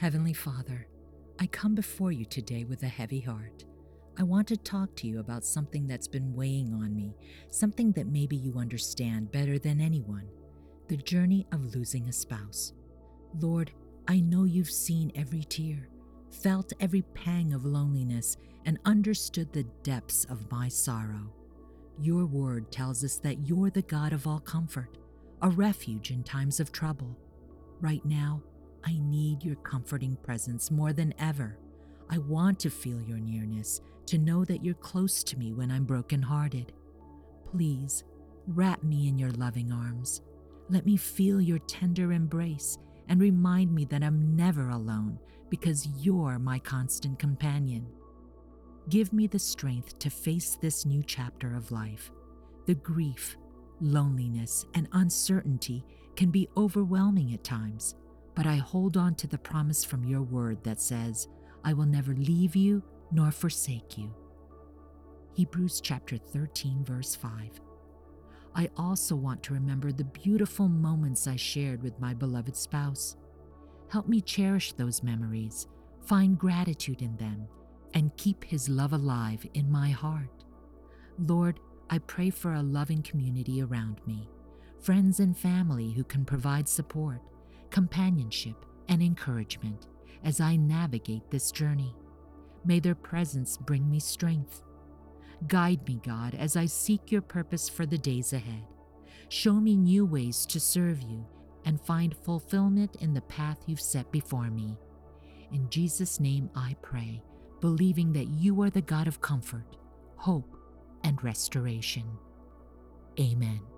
Heavenly Father, I come before you today with a heavy heart. I want to talk to you about something that's been weighing on me, something that maybe you understand better than anyone: the journey of losing a spouse. Lord, I know you've seen every tear, felt every pang of loneliness, and understood the depths of my sorrow. Your word tells us that you're the God of all comfort, a refuge in times of trouble. Right now, I need your comforting presence more than ever. I want to feel your nearness, to know that you're close to me when I'm brokenhearted. Please, wrap me in your loving arms. Let me feel your tender embrace and remind me that I'm never alone because you're my constant companion. Give me the strength to face this new chapter of life. The grief, loneliness, and uncertainty can be overwhelming at times, but I hold on to the promise from your word that says, I will never leave you nor forsake you. Hebrews chapter 13, verse 5. I also want to remember the beautiful moments I shared with my beloved spouse. Help me cherish those memories, find gratitude in them, and keep his love alive in my heart. Lord, I pray for a loving community around me, friends and family who can provide support, companionship, and encouragement as I navigate this journey. May their presence bring me strength. Guide me, God, as I seek your purpose for the days ahead. Show me new ways to serve you and find fulfillment in the path you've set before me. In Jesus' name I pray, believing that you are the God of comfort, hope, and restoration. Amen.